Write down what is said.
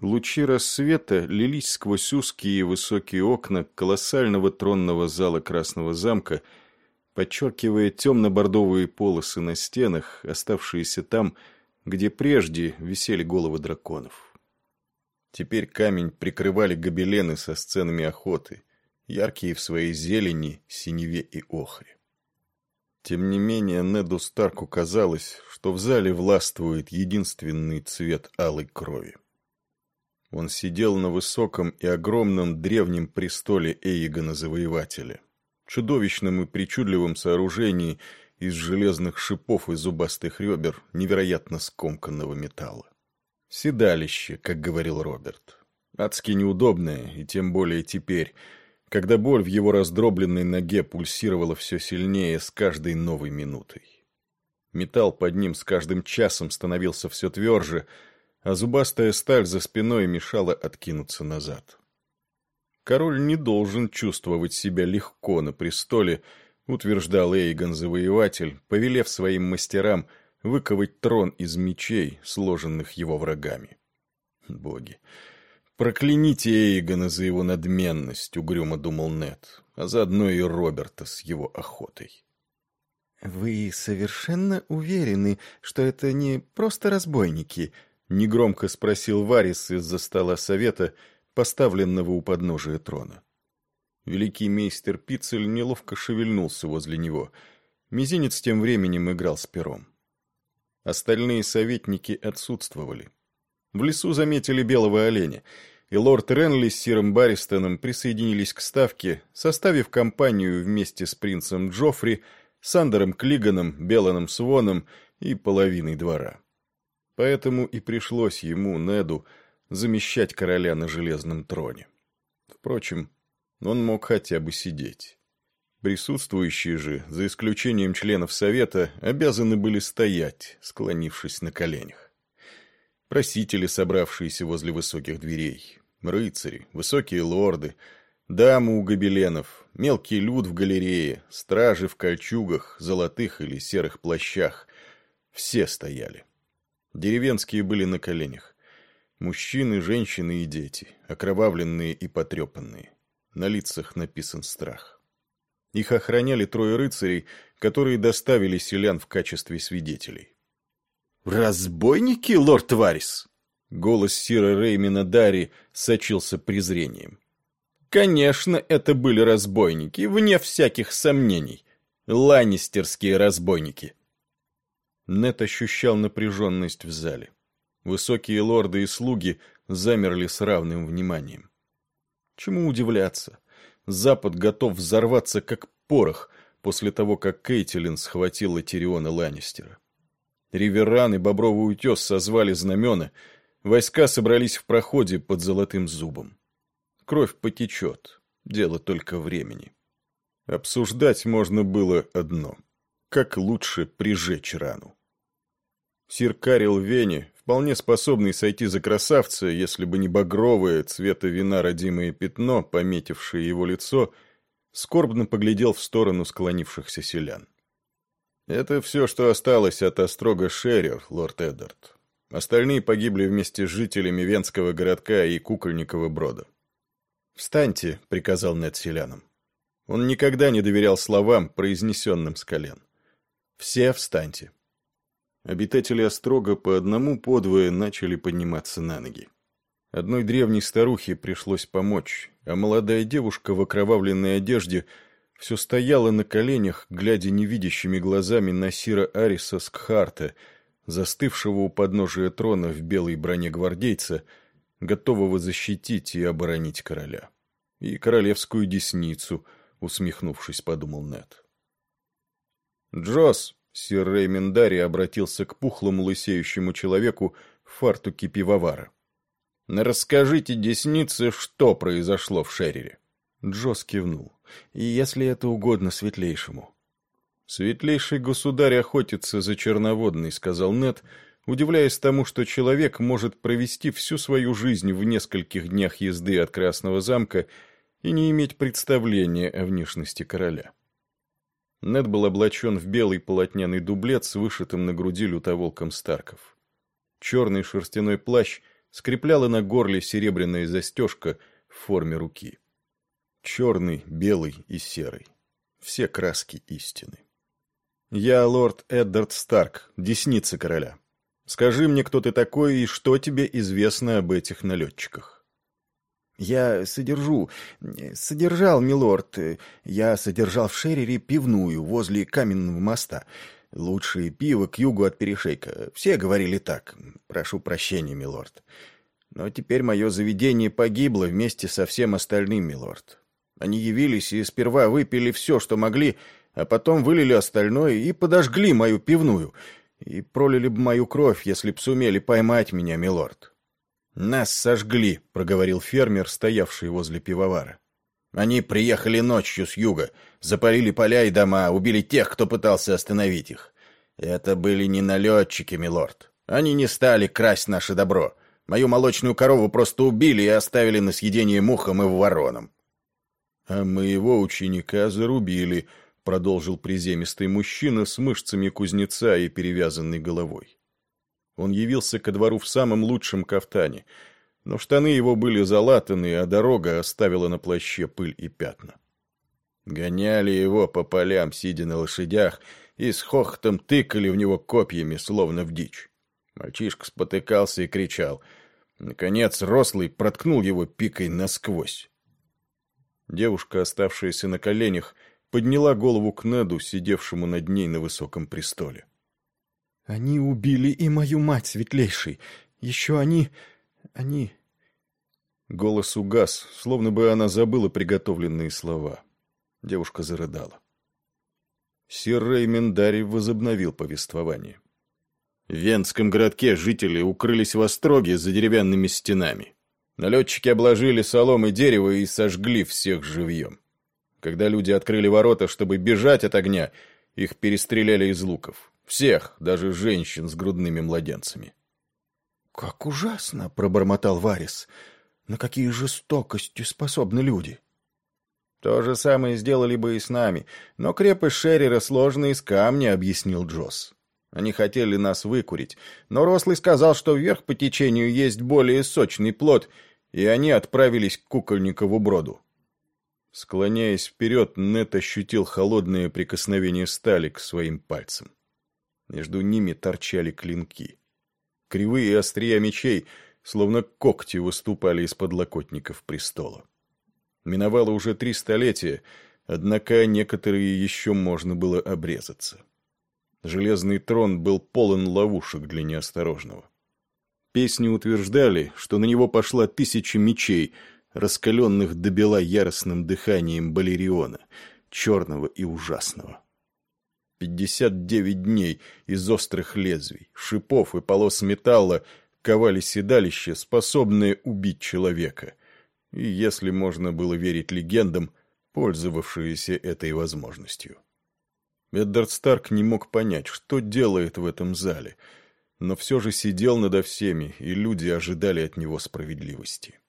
Лучи рассвета лились сквозь узкие высокие окна колоссального тронного зала Красного замка, подчеркивая темно-бордовые полосы на стенах, оставшиеся там, где прежде висели головы драконов. Теперь камень прикрывали гобелены со сценами охоты, яркие в своей зелени, синеве и охре. Тем не менее, Неду Старку казалось, что в зале властвует единственный цвет алой крови. Он сидел на высоком и огромном древнем престоле Эйгона Завоевателя, чудовищном и причудливом сооружении из железных шипов и зубастых ребер невероятно скомканного металла. Седалище, как говорил Роберт. Адски неудобное, и тем более теперь, когда боль в его раздробленной ноге пульсировала все сильнее с каждой новой минутой. Металл под ним с каждым часом становился все тверже, а зубастая сталь за спиной мешала откинуться назад. Король не должен чувствовать себя легко на престоле, утверждал Эйгон Завоеватель, повелев своим мастерам выковать трон из мечей, сложенных его врагами. Боги, прокляните Эйгона за его надменность, угрюмо думал Нед, а заодно и Роберта с его охотой. «Вы совершенно уверены, что это не просто разбойники?» — негромко спросил Варис из-за стола совета, поставленного у подножия трона. Великий мейстер Пиццель неловко шевельнулся возле него. Мизинец тем временем играл с пером. Остальные советники отсутствовали. В лесу заметили белого оленя, и лорд Ренли с сиром Барристоном присоединились к ставке, составив компанию вместе с принцем Джоффри, Сандером Клиганом, Беланом Своном и половиной двора. Поэтому и пришлось ему, Неду, замещать короля на железном троне. Впрочем, он мог хотя бы сидеть. Присутствующие же, за исключением членов совета, обязаны были стоять, склонившись на коленях. Просители, собравшиеся возле высоких дверей, рыцари, высокие лорды, дамы у гобеленов, мелкий люд в галерее, стражи в кольчугах, золотых или серых плащах — все стояли. Деревенские были на коленях. Мужчины, женщины и дети, окровавленные и потрепанные. На лицах написан страх. Их охраняли трое рыцарей, которые доставили селян в качестве свидетелей. «Разбойники, лорд Варис?» Голос сира Реймина Дарри сочился презрением. «Конечно, это были разбойники, вне всяких сомнений. Ланнистерские разбойники». Нед ощущал напряженность в зале. Высокие лорды и слуги замерли с равным вниманием. Чему удивляться? Запад готов взорваться как порох после того, как Кейтилин схватила Тириона Ланнистера. Риверран и Бобровый утес созвали знамена, войска собрались в проходе под Золотым зубом. Кровь потечет, дело только времени. Обсуждать можно было одно: как лучше прижечь рану. Сир Карил Вене, вполне способный сойти за красавца, если бы не багровое цвета вина родимое пятно, пометившее его лицо, скорбно поглядел в сторону склонившихся селян. «Это все, что осталось от острога Шеррер, лорд Эддард. Остальные погибли вместе с жителями Венского городка и Кукольникова Брода». «Встаньте», — приказал Нед селянам. Он никогда не доверял словам, произнесенным с колен. «Все встаньте». Обитатели острога по одному подвое начали подниматься на ноги. Одной древней старухе пришлось помочь, а молодая девушка в окровавленной одежде все стояла на коленях, глядя невидящими глазами на сира Ариса Скхарта, застывшего у подножия трона в белой броне гвардейца, готового защитить и оборонить короля. И королевскую десницу, усмехнувшись, подумал Нед. «Джосс!» — сир Реймин Дарри обратился к пухлому лысеющему человеку в фартуке пивовара. «Расскажите деснице, что произошло в Шеррере». Джосс кивнул. «И если это угодно светлейшему». «Светлейший государь охотится за черноводной», — сказал Нед, удивляясь тому, что человек может провести всю свою жизнь в нескольких днях езды от Красного замка и не иметь представления о внешности короля. Нед был облачен в белый полотняный дублет с вышитым на груди лютоволком Старков. Черный шерстяной плащ скрепляла на горле серебряная застежка в форме руки. Черный, белый и серый. Все краски истины. «Я лорд Эддард Старк, десница короля. Скажи мне, кто ты такой и что тебе известно об этих налетчиках?» Я содержал, милорд. Я содержал в Шерере пивную возле Каменного моста. Лучшее пиво к югу от перешейка. Все говорили так. Прошу прощения, милорд. Но теперь мое заведение погибло вместе со всем остальным, милорд. Они явились и сперва выпили все, что могли, а потом вылили остальное и подожгли мою пивную. И пролили бы мою кровь, если б сумели поймать меня, милорд. «Нас сожгли», — проговорил фермер, стоявший возле пивовара. «Они приехали ночью с юга, запалили поля и дома, убили тех, кто пытался остановить их. Это были не налетчики, милорд. Они не стали красть наше добро. Мою молочную корову просто убили и оставили на съедение мухам и воронам». «А моего ученика зарубили», — продолжил приземистый мужчина с мышцами кузнеца и перевязанной головой. Он явился ко двору в самом лучшем кафтане, но штаны его были залатаны, а дорога оставила на плаще пыль и пятна. Гоняли его по полям, сидя на лошадях, и с хохотом тыкали в него копьями, словно в дичь. Мальчишка спотыкался и кричал. Наконец рослый проткнул его пикой насквозь. Девушка, оставшаяся на коленях, подняла голову к Неду, сидевшему над ней на высоком престоле. «Они убили и мою мать, светлейший. Еще они... Голос угас, словно бы она забыла приготовленные слова. Девушка зарыдала. Сир Реймендари возобновил повествование. В венском городке жители укрылись в остроге за деревянными стенами. Налетчики обложили соломой дерево и сожгли всех живьем. Когда люди открыли ворота, чтобы бежать от огня, их перестреляли из луков. Всех, даже женщин с грудными младенцами. «Как ужасно!» — пробормотал Варис. «На какие жестокости способны люди!» «То же самое сделали бы и с нами, но крепость Шеррера сложена из камня», — объяснил Джосс. «Они хотели нас выкурить, но Рослый сказал, что вверх по течению есть более сочный плод, и они отправились к Кукольникову броду». Склоняясь вперед, Нед ощутил холодное прикосновение стали к своим пальцам. Между ними торчали клинки. Кривые острия мечей, словно когти, выступали из подлокотников престола. Миновало уже 3 столетия, однако некоторые еще можно было обрезаться. Железный трон был полон ловушек для неосторожного. Песни утверждали, что на него пошла 1000 мечей, раскаленных до бела яростным дыханием Балериона, черного и ужасного. 59 дней из острых лезвий, шипов и полос металла ковали седалище, способное убить человека, и, если можно было верить легендам, пользовавшиеся этой возможностью. Эддард Старк не мог понять, что делает в этом зале, но все же сидел надо всеми, и люди ожидали от него справедливости.